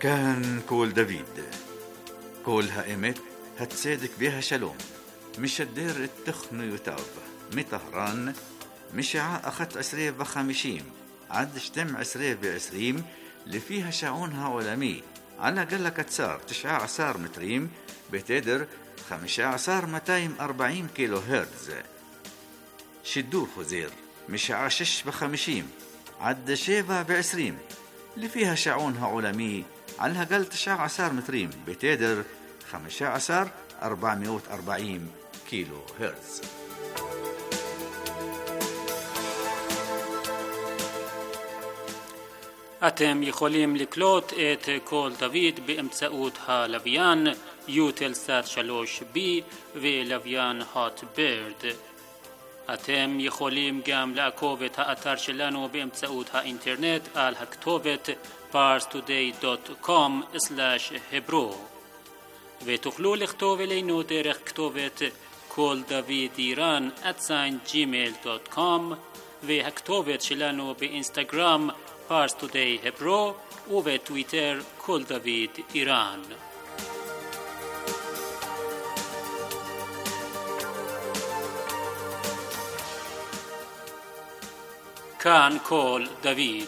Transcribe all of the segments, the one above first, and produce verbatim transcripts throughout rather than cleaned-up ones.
كان كول دافيد كول هائمت هتصدق بها شلوم مش الدير التخن يتعب مطهران مشاع أخت عسرية بخامشيم عد شتم عسرية بعسريم اللي فيها شعونها عالمي على قلة كتسار تشعى عصار متريم بتدر خمشة عصار متايم أربعين كيلو هرتز شدور خزير مشاع شش بخامشيم عد شيبة بعسريم اللي فيها شعونها عالمي على قل تشعى عصار متريم بتدر خمشة عصار أربعمائة وأربعين كيلو هرتز. אתם יכולים לקלוט את קול דוד באמצעות הלוויין יוטלסאט שלוש בי ולוויין הוט בירד. אתם יכולים גם לעקוב את האתר שלנו באמצעות האינטרנט על הכתובת פארס טודיי דוט קום סלאש hebro ותוכלו לכתוב אלינו דרך כתובת קול דוד איראן at gmail dot com והכתובת שלנו באינסטגרם פארס טודיי hebro ובטוויטר קול דוד איראן. כאן קול דוד.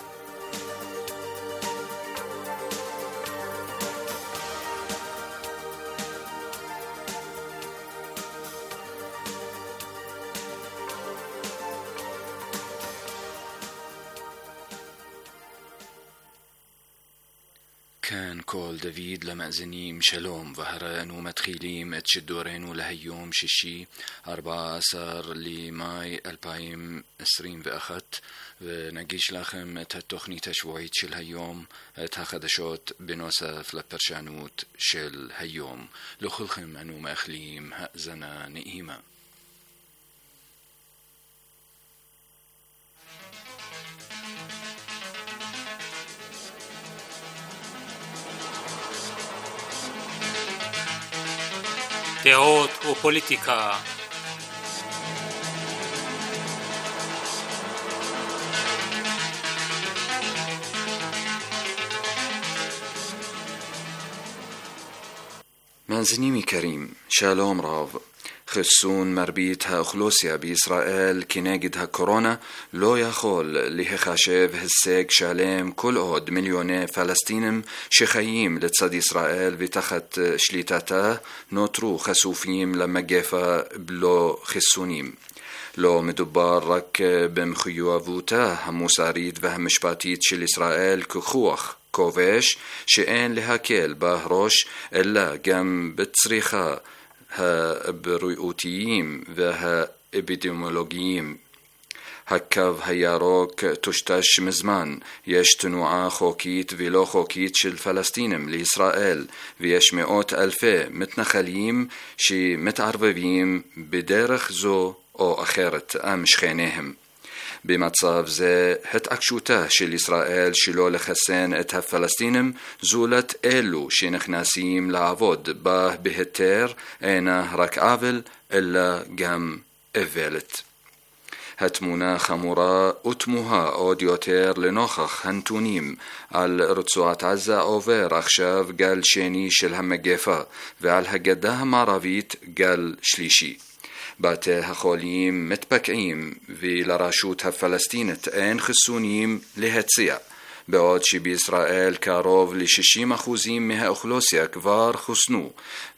كان كول دافيد لمأزنيم شلوم وهران ومتخيليم اتشدورين ولهيوم ششي أربعة عشر لماي ألبايم عشرين وأخت ونجيش لخم تتخني تشويت شل هيوم تخدشوت بنوسف لبرشانوت شل هيوم لخلخم أنو مأخليم هأزنا نئيمة. דעות ופוליטיקה. مازنيمي كريم شالوم راف خصون مربيتها أخلوسيا بإسرائيل كناجدها كورونا لو يخول لهخاشيف هسيق شاليم كل عود مليوني فلسطينم شخيم لتصد إسرائيل بتخت شليتاته نوترو خسوفيم لما جيفا بلو خصونيم لو مدبار رك بمخيوافوتا هموساريد وهمشباتيت شل إسرائيل كخوخ كوفيش شئين لهاكيل باهروش إلا جم بتصريخا ها برؤوتيين وها إبيديمولوجيين هكاف هياروك تشتش مزمان يش تنوعا خوكيت ولو خوكيت شل فلسطينم لإسرائيل ويش مئات ألفي متنخليم شي متعربيين بدرخ زو أو أخيرت أم شخينيهم. بمتصاف زي هتأكشوته شل إسرائيل شلو لخسين اتها فلسطينم زولت إلو شينخ ناسيم لعبود باه بهتير اينا رك عافل إلا جام إفيلت هتمونا خمورا أتموها أوديوتير لنوخخ هنتونيم على رتسوعة عزة أوفير أخشاف قال شيني شلهم جيفا وعلى هجدها معرفيت قال شليشي باتها خوليم متبكعيم في لراشوتها فلسطينت اين خسونيم لهتسيع بعد شي بإسرائيل كاروف لششيم أخوزيم مها أخلوسيا كفار خسنو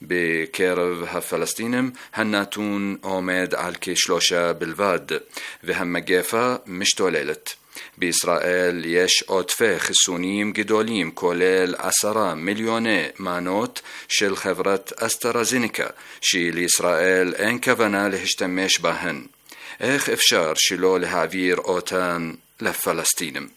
بكيرف هفلسطينم هناتون أومد على كشلوشة بالفاد وهم جيفا مشتوللت بإسرائيل يش أطفى خسونيم جدوليم كوليل عشرة مليون مانوت شل خبرة أسترازينيكا شي لإسرائيل إن كفنا لهشتمش بهن إخ إفشار شلو لهعفير أوتان لفلسطينم.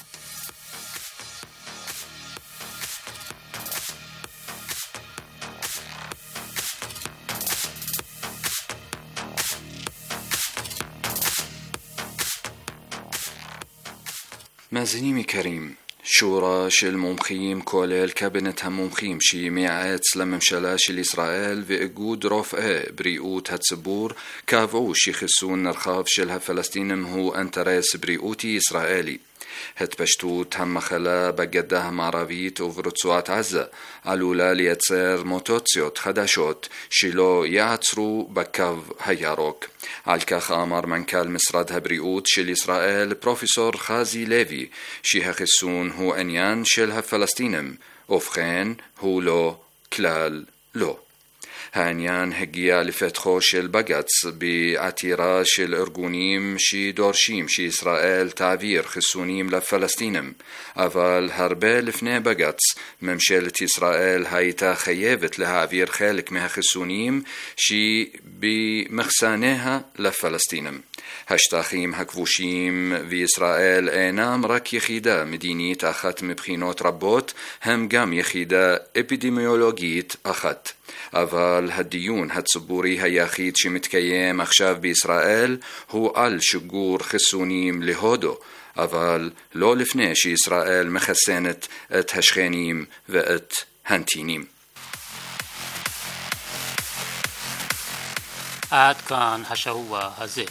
مازنيمي كريم شورى شل ممخيم كوليل كابينت هم ممخيم شي ميعات لممشلا شل إسرائيل وإجود رفقه بريئوت هتسبور كافعو شي خسون نرخاف شلها فلسطينم هو أنتريس بريئوتي إسرائيلي התפשטות המחלה בגדה המערבית וברצועת עזה עלולה לייצר מוטציות חדשות שלא יעצרו בקו הירוק. על כך אמר מנכ"ל משרד הבריאות של ישראל פרופסור חזי לוי שהחיסון הוא עניין של הפלסטינים, ובכן הוא לא כלל לא. העניין הגיע לפתחו של בג"ץ בעתירה של ארגונים שדורשים שישראל תעביר חיסונים לפלסטינים, אבל הרבה לפני בג"ץ ממשלת ישראל הייתה חייבת להעביר חלק מהחיסונים שבמחסניה לפלסטינים. השטחים הכבושים וישראל אינם רק יחידה מדינית אחת מבחינות רבות, הם גם יחידה אפידמיולוגית אחת. אבל הדיון הציבורי היחיד שמתקיים עכשיו בישראל הוא על שיגור חיסונים להודו, אבל לא לפני שישראל מחסנת את השכנים ואת הנתינים. עד כאן השבוע הזה.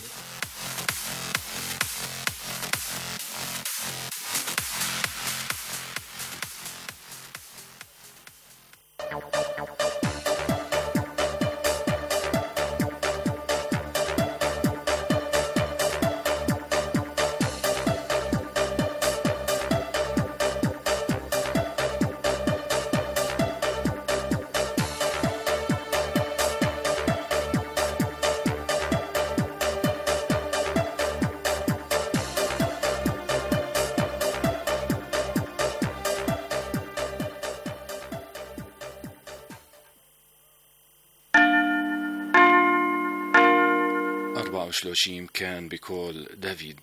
أربعة وثلاثين كان بكول دافيد.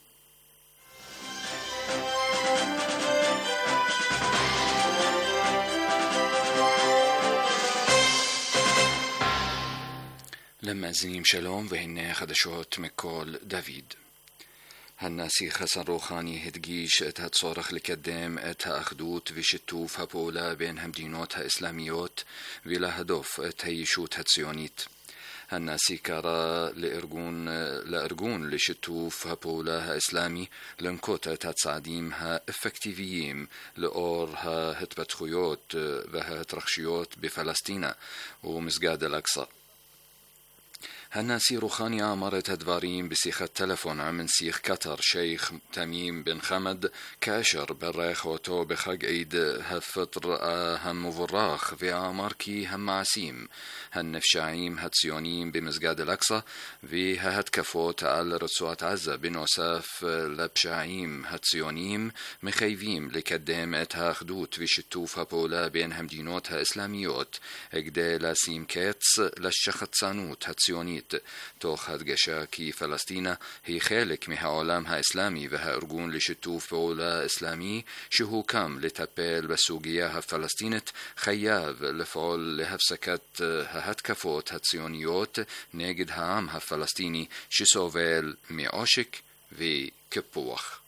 لما زنيم شلوم وهن خدشوت مكول دافيد. هالناسي خسن روخاني هدقيش اتها تصورخ لكدام اتها أخدوت وشتوف هبولا بين همدينوتها إسلاميوت ولا هدف اتها يشوتها تسيونيت. هالناسي كارا لإرجون لإرجون لشتوف هبولا إسلامي لنكوتا تتصعديمها إفكتيفيين لأورها هتبتخيوت وها هترخشيوت بفلسطين ومسجد الأقصى. هالناسي روخاني عمرت هدفارين بسيخة تلفون عمن سيخ قطر شيخ تميم بن خمد كاشر بريخ وتو بخق عيد هفطر هم مفراخ في عماركي هم معسيم هالنفشاعيم هتسيونيم بمسجد الأقصى في هتكفوت على رسوة عزة بنوساف لبشاعيم هتسيونيم مخيفيم لكدام اتها خدوت في شتوفها بولا بين همدينوتها إسلاميوت اقدي لاسيم كيتس للشخط سانوت هتسيونيت توخ هدقشا كي فلسطين هي خالك مها عالمها إسلامي وها أرجون لشتوف بولا إسلامي شهو كام لتبال بسوقياها فلسطينت خياب لفعل لهفسكت هتكفوت هتسيونيوت ناجد هامها فلسطيني شسوفيل ميعوشك في كبوخ.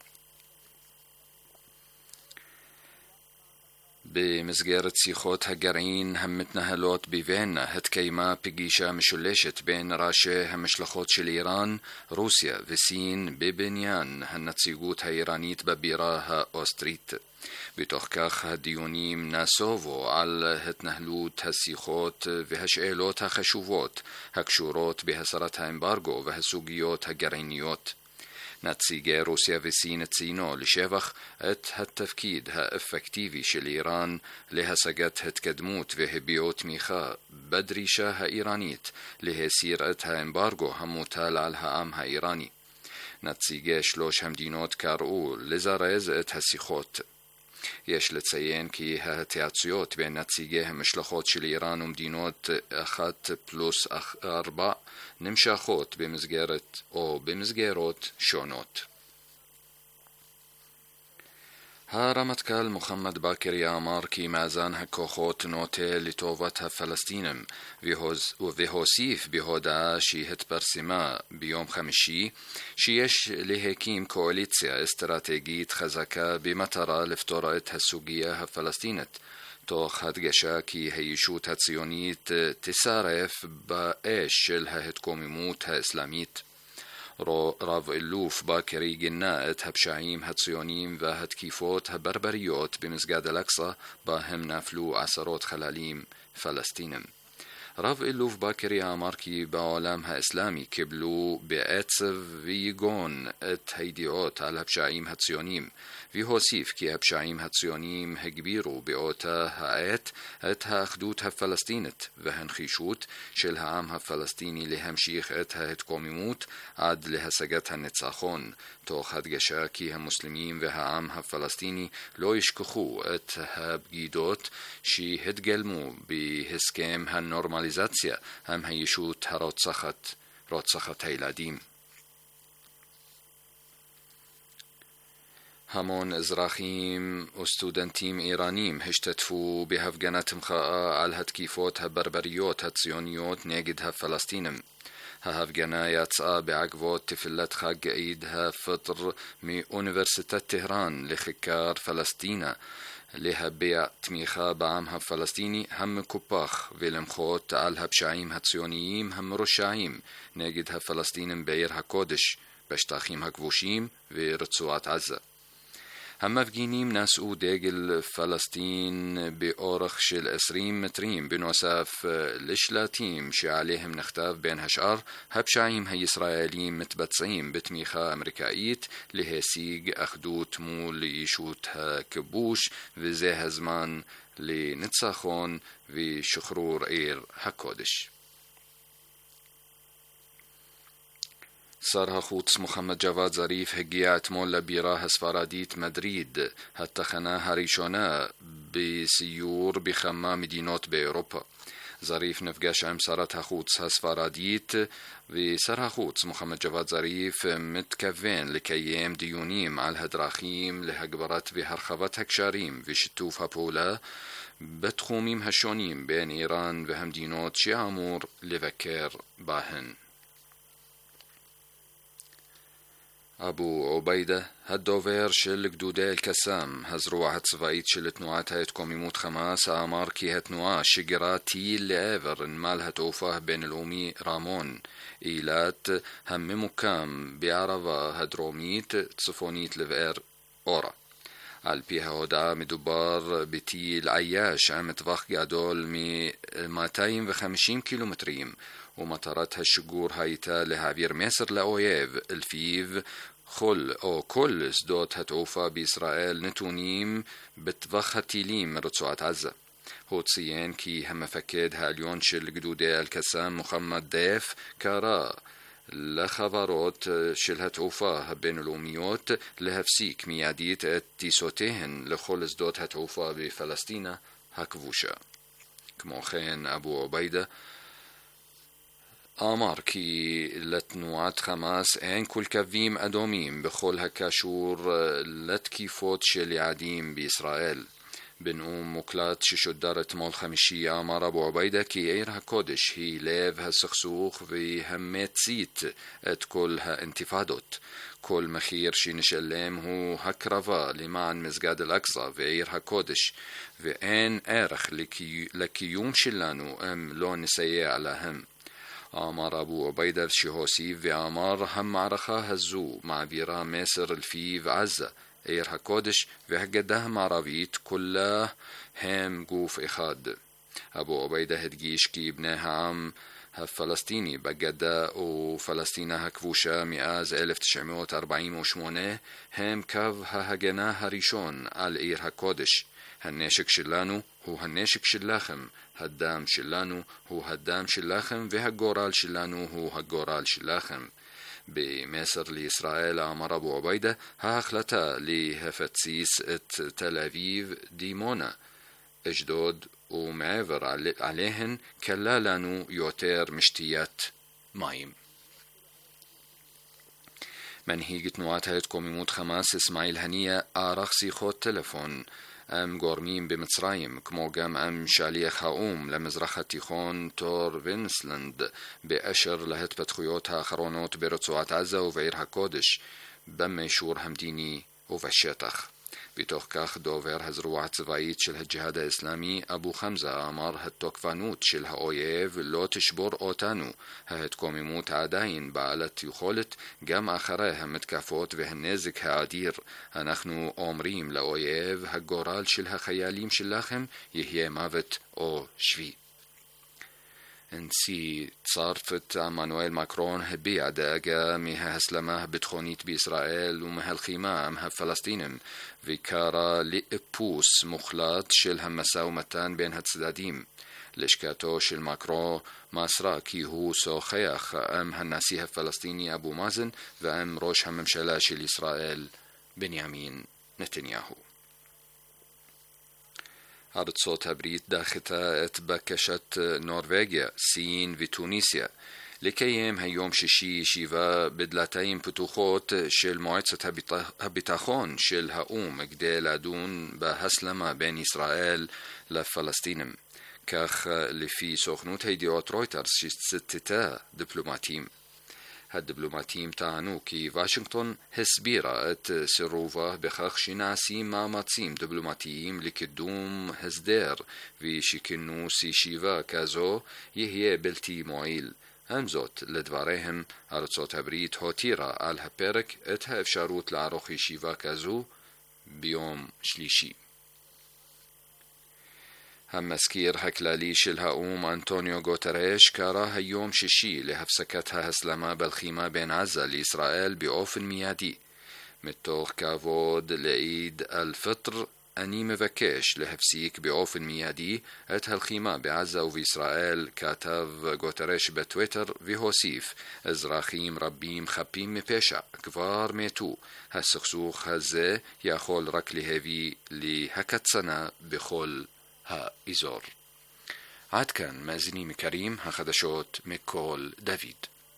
بمسجرة سيخوت هجرين هم متنهلوت بفيينا هتكيما بجيشة مشلشت بين راشة همشلخوت شل إيران روسيا وسين ببنيان هنتسيقوت هايرانيت ببيراها أوستريت. بتوخكاخ هديونيم ناسوفو على هتنهلوت هالسيخوت وهشئلوت هخشوفوت هكشوروت بهسرتها امبارغو وهسوقيوت هجرينيوت. نتسيجي روسيا وسين تسينو لشيفخ ات هالتفكيد ها افكتيفي شل إيران لها سجت هتكدموت وهبيوت ميخا بدريشة ها إيرانيت لها سير اتها امبارغو هموتال على امها إيراني. نتسيجي شلوش همدينوت كارو لزاريز ات هالسيخوت. יש לציין כי ההתייעצויות בין נציגי המשלחות של איראן ומדינות אחת פלוס ארבע נמשכות במסגרת או במסגרות שונות. הרמטכ"ל מוחמד בכרי אמר כי מאזן הכוחות נוטה לטובת הפלסטינים והוסיף בהודעה שהתפרסמה ביום חמישי שיש להקים קואליציה אסטרטגית חזקה במטרה לפתור את הסוגיה הפלסטינית, תוך הדגשה כי הישות הציונית תסרף באש של ההתקוממות האסלאמית. רב אלוף באקרי גינה את הפשעים הציוניים והתקיפות הברבריות במסגד אל-אקצא בהם נפלו עשרות חללים פלסטינים. רב אלוף באקרי אמר כי בעולם האסלאמי קיבלו בעצב ויגון את הידיעות על הפשעים הציוניים, והוסיף כי הפשעים הציוניים הגבירו באותה העת את האחדות הפלסטינית והנחישות של העם הפלסטיני להמשיך את ההתקוממות עד להשגת הניצחון, תוך הדגשה כי המוסלמים והעם הפלסטיני לא ישכחו את הבגידות שהתגלמו בהסכם הנורמליזציה עם הישות הרוצחת, רוצחת הילדים. המון אזרחים וסטודנטים איראנים השתתפו בהפגנת מחאה על התקיפות הברבריות הציוניות נגד הפלסטינים. ההפגנה יצאה בעקבות תפילת חג עיד הפטר מאוניברסיטת טהרן לכיכר פלסטינה, להביע תמיכה בעם הפלסטיני המקופח ולמחות על הפשעים הציוניים המרושעים נגד הפלסטינים בעיר הקודש, בשטחים הכבושים ורצועת עזה. המפגינים נשאו דגל פלסטין באורך של עשרים מטרים בנוסף לשלטים שעליהם נכתב בין השאר הפשעים הישראלים מתבצעים בתמיכה אמריקאית להשיג אחדות מול ישות הכיבוש וזה הזמן לניצחון ושחרור עיר הקודש. שר החוץ מוחמד ג'וואד זריף הגיע אתמול לבירה הספרדית מדריד, התחנה הראשונה בסיור בכמה מדינות באירופה. זריף נפגש עם שרת החוץ הספרדית ושר החוץ מוחמד ג'וואד זריף מתכוון לקיים דיונים על הדרכים להגברת והרחבת הקשרים ושיתוף הפעולה בתחומים השונים בין איראן והמדינות שאמור לבקר בהן. אבו עוביידה, הדובר של גדודי אל-קסאם, הזרוע הצבאית של תנועת ההתקוממות חמאס, אמר כי התנועה שיגרה טיל לעבר נמל התעופה הבינלאומי רמון, אילת, הממוקם בערבה הדרומית צפונית לבאר אורה. על פי ההודעה מדובר בטיל עייש עם טווח גדול מ-מאתיים וחמישים קילומטרים, ומטרת השיגור הייתה להעביר מסר לאויב לפיו כל או כל שדות התעופה בישראל נתונים בטווח הטילים מרצועת עזה. הוא ציין כי המפקד העליון של גדודי אל-קסאם מוחמד דייף קרא לחברות של התעופה הבינלאומיות להפסיק מיידית את טיסותיהן לכל שדות התעופה בפלסטינה הכבושה. כמו כן, אבו עוביידה אמר כי לתנועת חמאס אין כל קווים אדומים בכל הקשור לתקיפות של יעדים בישראל. בנאום מוקלט ששודר אתמול חמישי אמר אבו עוביידה כי עיר הקודש היא לב הסכסוך והמצית את כל האינתיפאדות. כל מחיר שנשלם הוא הקרבה למען מסגד אל-אקצא ועיר הקודש, ואין ערך לקי... לקיום שלנו אם לא נסייע להם. אמר אבו עוביידה שהוסיף ואמר המערכה הזו מעבירה מסר לפיו עזה, עיר הקודש והגדה המערבית כולה הם גוף אחד. אבו עוביידה הדגיש כי בני העם הפלסטיני בגדה ופלסטינה הכבושה מאז אלף תשע מאות ארבעים ושמונה הם קו ההגנה הראשון על עיר הקודש. הנשק שלנו הוא הנשק שלכם, הדם שלנו הוא הדם שלכם והגורל שלנו הוא הגורל שלכם. במסר לישראל אמר אבו עוביידה ההחלטה להפציץ את תל אביב, דימונה, אשדוד ומעבר עליהן קלה לנו יותר משתיית מים. מנהיג תנועת ההתקוממות חמאס אסמאעיל הנייה ערך שיחות טלפון עם גורמים במצרים, כמו גם עם שליח האום למזרח התיכון תור וינסלנד, באשר להתפתחויות האחרונות ברצועת עזה ובעיר הקודש, במישור המדיני ובשטח. בתוך כך דובר הזרוע הצבאית של הג'יהאד האסלאמי אבו חמזה אמר התוקפנות של האויב לא תשבור אותנו, ההתקוממות עדיין בעלת יכולת גם אחרי המתקפות והנזק האדיר. אנחנו אומרים לאויב הגורל של החיילים שלכם יהיה מוות או שבי. נשיא צרפת עמנואל מקרון הביע דאגה מההסלמה הביטחונית בישראל ומהלחימה עם הפלסטינים וקרא לאיפוס מוחלט של המשא ומתן בין הצדדים. לשכתו של מקרון מסרה כי הוא שוחח עם הנשיא הפלסטיני אבו מאזן ועם ראש הממשלה של ישראל בנימין נתניהו. ארצות הברית דחתה את בקשת נורווגיה, סין ותוניסיה לקיים היום שישי ישיבה בדלתיים פתוחות של מועצת הביטחון של האו"ם כדי לדון בהסלמה בין ישראל לפלסטינים. כך לפי סוכנות הידיעות רויטרס שציטטה דיפלומטים. הדיפלומטים טענו כי וושינגטון הסבירה את סירובה בכך שנעשים מאמצים דיפלומטיים לקידום הסדר ושכינוס ישיבה כזו יהיה בלתי מועיל. עם זאת, לדבריהם, ארצות הברית הותירה על הפרק את האפשרות לערוך ישיבה כזו ביום שלישי. המזכיר הכללי של האו"ם אנטוניו גוטרש קרא היום שישי להפסקת ההסלמה בלחימה בין עזה לישראל באופן מיידי. מתוך כבוד לעיד אל-פטר אני מבקש להפסיק באופן מיידי את הלחימה בעזה ובישראל, כתב גוטרש בטוויטר והוסיף, אזרחים רבים חפים מפשע כבר מתו. הסכסוך הזה יכול רק להביא להקצנה בכל האזור. עד כאן מאזינים יקרים, החדשות מכל דוד.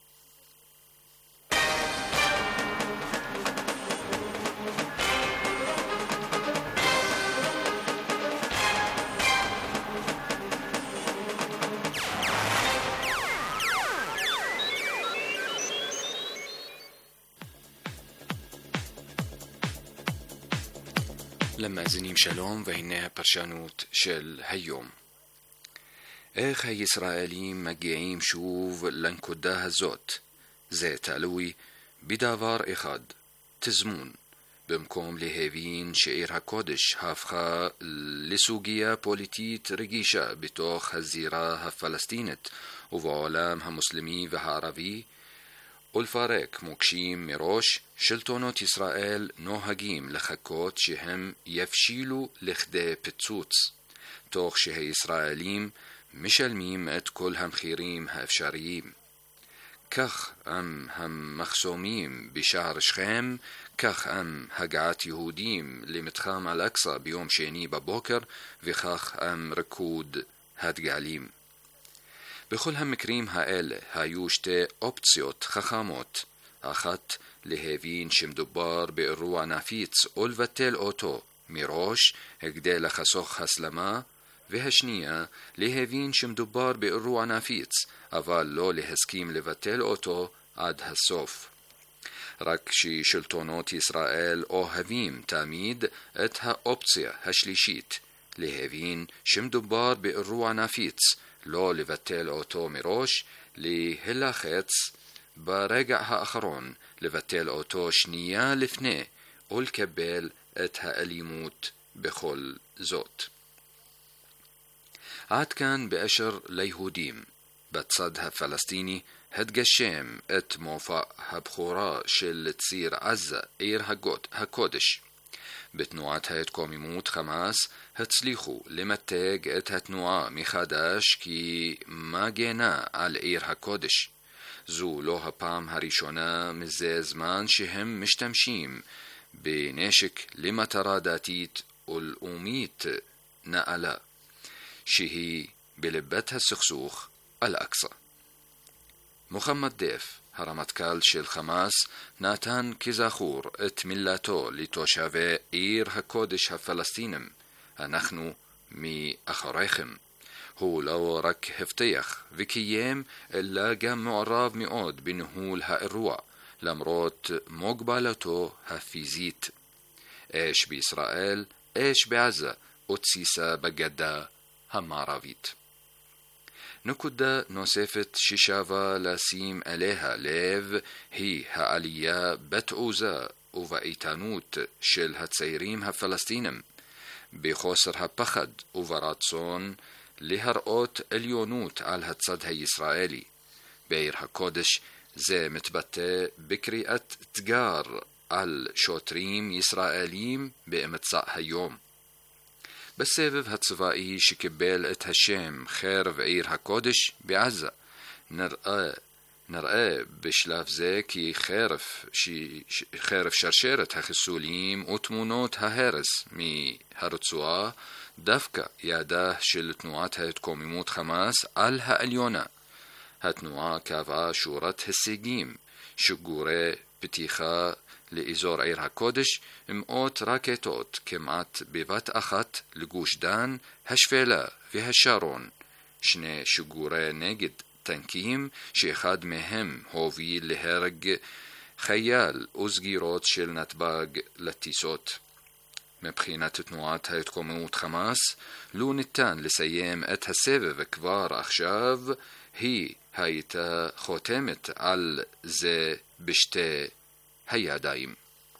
למאזינים שלום, והנה הפרשנות של היום. איך הישראלים מגיעים שוב לנקודה הזאת? זה תלוי בדבר אחד, תזמון. במקום להבין שעיר הקודש הפכה לסוגיה פוליטית רגישה בתוך הזירה הפלסטינית ובעולם המוסלמי והערבי, ולפרק מוקשים מראש, שלטונות ישראל נוהגים לחכות שהם יפשילו לכדי פיצוץ, תוך שהישראלים משלמים את כל המחירים האפשריים. כך עם המחסומים בשער שכם, כך עם הגעת יהודים למתחם אל-אקצא ביום שני בבוקר, וכך עם ריקוד הדגלים. בכל המקרים האלה היו שתי אופציות חכמות. אחת, להבין שמדובר באירוע נפיץ או לבטל אותו מראש כדי לחסוך הסלמה, והשנייה, להבין שמדובר באירוע נפיץ אבל לא להסכים לבטל אותו עד הסוף. רק ששלטונות ישראל אוהבים תמיד את האופציה השלישית, להבין שמדובר באירוע נפיץ, לא לבטל אותו מראש, להלחץ ברגע האחרון, לבטל אותו שנייה לפני, ולקבל את האלימות בכל זאת. עד כאן באשר ליהודים. בצד הפלסטיני התגשם את מופע הבכורה של ציר עזה, עיר הקודש. בתנועת ההתקוממות חמאס הצליחו למתג את התנועה מחדש כי מגנה על עיר הקודש. זו לא הפעם הראשונה מזה זמן שהם משתמשים בנשק למטרה דתית ולאומית נעלה, שהיא בלבת הסכסוך אל-אקצא. מוחמד דף, הרמטכ"ל של חמאס, נתן כזכור את מילתו לתושבי עיר הקודש הפלסטינים, אנחנו מאחוריכם. הוא לא רק הבטיח וקיים, אלא גם מעורב מאוד בניהול האירוע, למרות מוגבלתו הפיזית. אש בישראל, אש בעזה, ותסיסה בגדה המערבית. נקודה נוספת ששווה לשים עליה לב היא העלייה בתעוזה ובאיתנות של הצעירים הפלסטינים, בחוסר הפחד וברצון להראות עליונות על הצד הישראלי. בעיר הקודש זה מתבטא בקריאת תגר על שוטרים ישראלים באמצע היום. בסבב הצבאי שקיבל את השם חרב עיר הקודש בעזה, נראה, נראה בשלב זה כי חרב, ש, חרב שרשרת החיסולים ותמונות ההרס מהרצועה דווקא ידה של תנועת ההתקוממות חמאס על העליונה. התנועה קבעה שורת הישגים שגורי פתיחה לאזור עיר הקודש עם מאות רקטות כמעט בבת אחת לגוש דן, השפלה והשרון, שני שיגורי נגד טנקים שאחד מהם הוביל להרג חייל וסגירות של נתב"ג לטיסות. מבחינת תנועת ההתקוממות חמאס, לא ניתן לסיים את הסבב כבר עכשיו, היא הייתה חותמת על זה בשתי הידיים.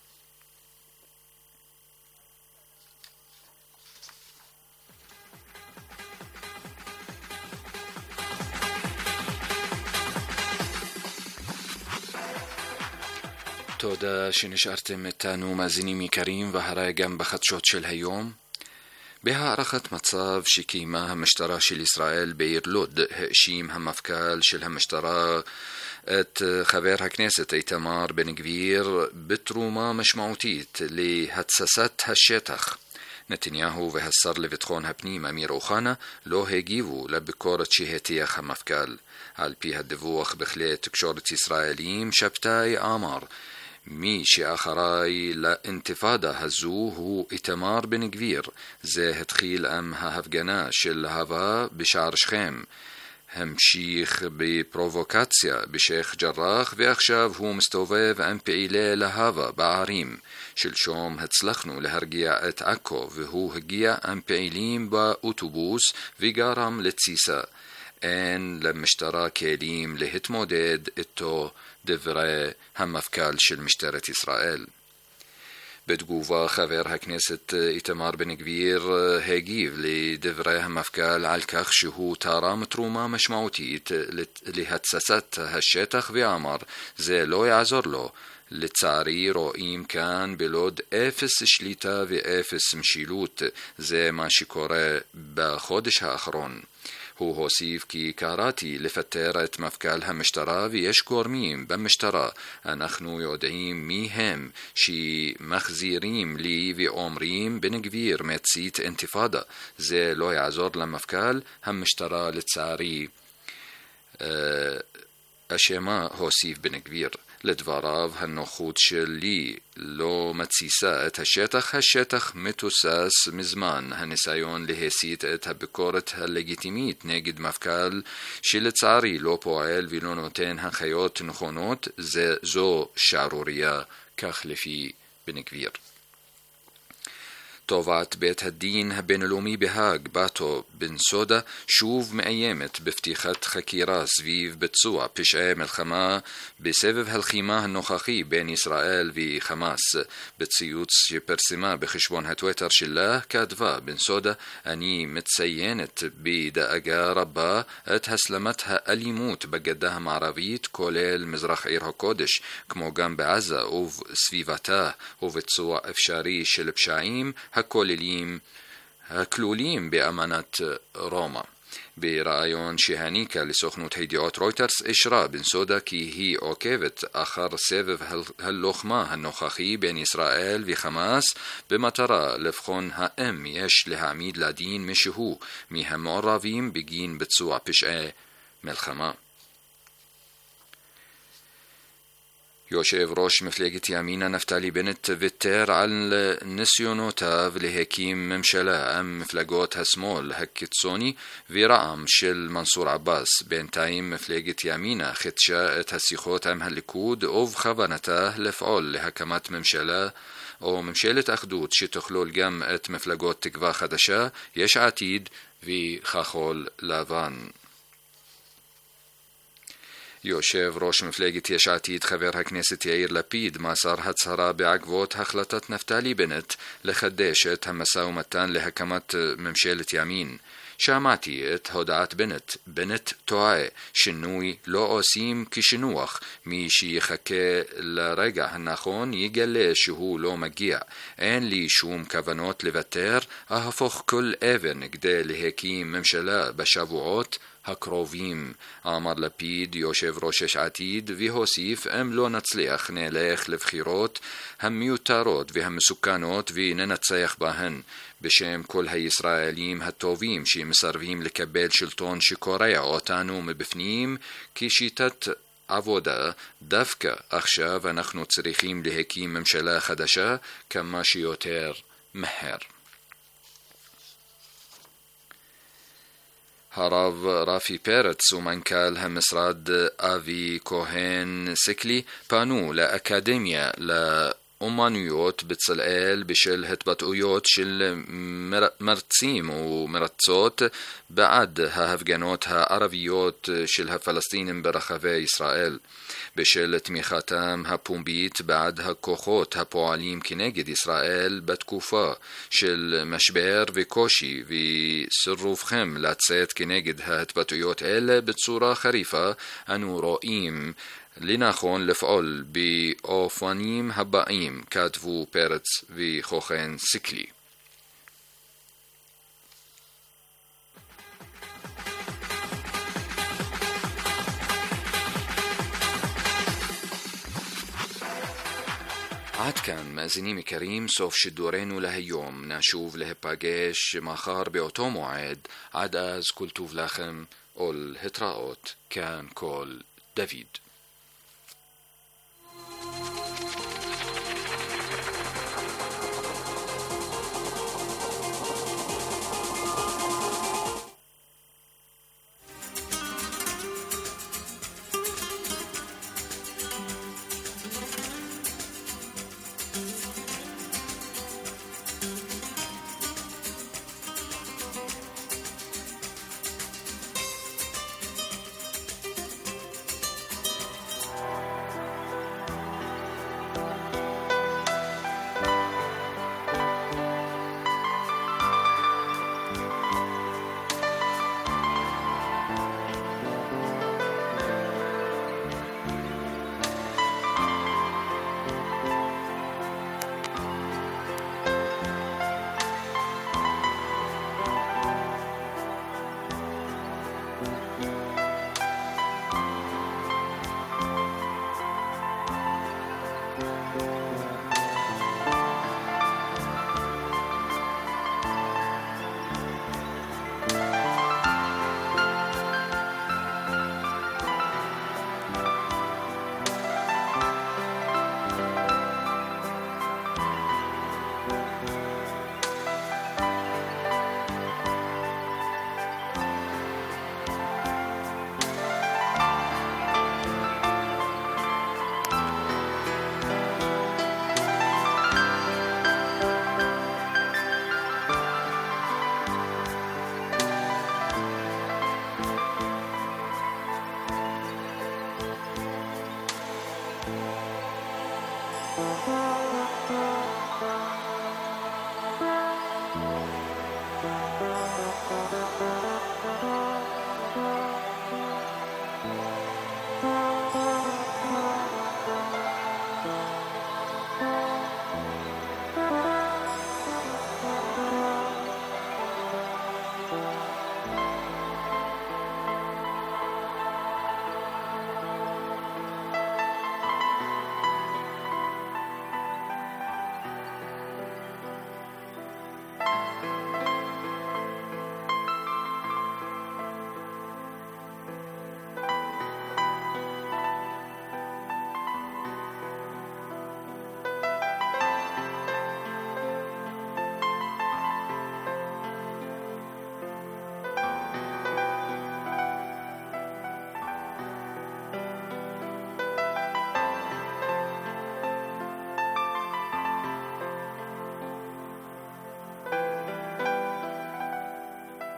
תודה שנשארתם איתנו מאזינים יקרים, והרי גם בחדשות של היום. בהערכת מצב שקיימה המשטרה של ישראל בעיר לוד, האשים המפכ"ל של המשטרה את חבר הכנסת איתמר בן גביר בתרומה משמעותית להתססת השטח. נתניהו והשר לביטחון הפנים אמיר אוחנה לא הגיבו לביקורת שהטיח המפכ"ל. על פי הדיווח בכלי תקשורת ישראליים, שבתאי אמר מי שאחראי לאינתיפאדה הזו הוא איתמר בן גביר. זה התחיל עם ההפגנה של להבה בשער שכם, המשיך בפרובוקציה בשייח ג'רח, ועכשיו הוא מסתובב עם פעילי להבה בערים. שלשום הצלחנו להרגיע את עכו והוא הגיע עם פעילים באוטובוס וגרם לתסיסה. אין למשטרה כלים להתמודד איתו, דברי המפכ"ל של משטרת ישראל. בתגובה חבר הכנסת איתמר בן גביר הגיב לדברי המפכ"ל על כך שהוא תרם תרומה משמעותית להתססת השטח ואמר זה לא יעזור לו. לצערי רואים כאן בלוד אפס שליטה ואפס משילות, זה מה שקורה בחודש האחרון. הוא הוסיף כי קראתי לפטר את מפכ"ל המשטרה ויש גורמים במשטרה, אנחנו יודעים מי הם, שמחזירים לי ואומרים בן גביר מצית אינתיפאדה. זה לא יעזור למפכ"ל, המשטרה לצערי אשמה, הוסיף בן גביר. לדבריו, הנוחות שלי לא מתסיסה את השטח, השטח מתוסס מזמן. הניסיון להסיט את הביקורת הלגיטימית נגד מפכ"ל שלצערי לא פועל ולא נותן הנחיות נכונות, זה זו שערוריה, כך לפי בן גביר. תובעת בית הדין הבינלאומי בהאג, באטו בן סודה, שוב מאיימת בפתיחת חקירה סביב ביצוע פשעי מלחמה בסבב הלחימה הנוכחי בין ישראל וחמאס. בציוץ שפרסמה בחשבון הטוויטר שלה כתבה בן סודה, אני מציינת בדאגה רבה את הסלמת האלימות בגדה המערבית, כולל מזרח עיר הקודש, כמו גם בעזה ובסביבתה, וביצוע אפשרי של פשעים הכוללים הכלולים באמנת רומא. ברעיון שהעניקה לסוכנות הידיעות רויטרס, אישרה בן סודה כי היא עוקבת אחר סבב הלוחמה הנוכחי בין ישראל וחמאס במטרה לבחון האם יש להעמיד לדין מישהו מהמעורבים בגין ביצוע פשעי מלחמה. יושב ראש מפלגת ימינה נפתלי בנט ויתר על ניסיונותיו להקים ממשלה עם מפלגות השמאל הקיצוני ורע"מ של מנסור עבאס. בינתיים מפלגת ימינה חידשה את השיחות עם הליכוד ובכוונתה לפעול להקמת ממשלה או ממשלת אחדות שתכלול גם את מפלגות תקווה חדשה, יש עתיד וכחול לבן. יושב ראש מפלגת יש עתיד חבר הכנסת יאיר לפיד מסר הצהרה בעקבות החלטת נפתלי בנט לחדש את המשא ומתן להקמת ממשלת ימין. שמעתי את הודעת בנט. בנט טועה, שינוי לא עושים כשינוח. מי שיחכה לרגע הנכון יגלה שהוא לא מגיע. אין לי שום כוונות לוותר, אהפוך כל אבן כדי להקים ממשלה בשבועות הקרובים, אמר לפיד יושב ראש יש עתיד, והוסיף, אם לא נצליח נלך לבחירות המיותרות והמסוכנות וננצח בהן. בשם כל הישראלים הטובים שמסרבים לקבל שלטון שקורע אותנו מבפנים כשיטת עבודה, דווקא עכשיו אנחנו צריכים להקים ממשלה חדשה כמה שיותר מהר. הרב רפי פרץ ומנכ"ל המשרד אבי כהן סקלי פנו לאקדמיה לאומנויות בצלאל בשל התבטאויות של מרצים ומרצות בעד ההפגנות הערביות של הפלסטינים ברחבי ישראל. בשל תמיכתם הפומבית בעד הכוחות הפועלים כנגד ישראל בתקופה של משבר וקושי וסירובכם לצאת כנגד ההתבטאויות אלה בצורה חריפה, אנו רואים לנכון לפעול באופנים הבאים, כתבו פרץ וכהן סקלי. עד כאן מאזינים יקרים, סוף שידורנו להיום. נשוב להיפגש מחר באותו מועד. עד אז כל טוב לכם ולהתראות. כאן כל דוד.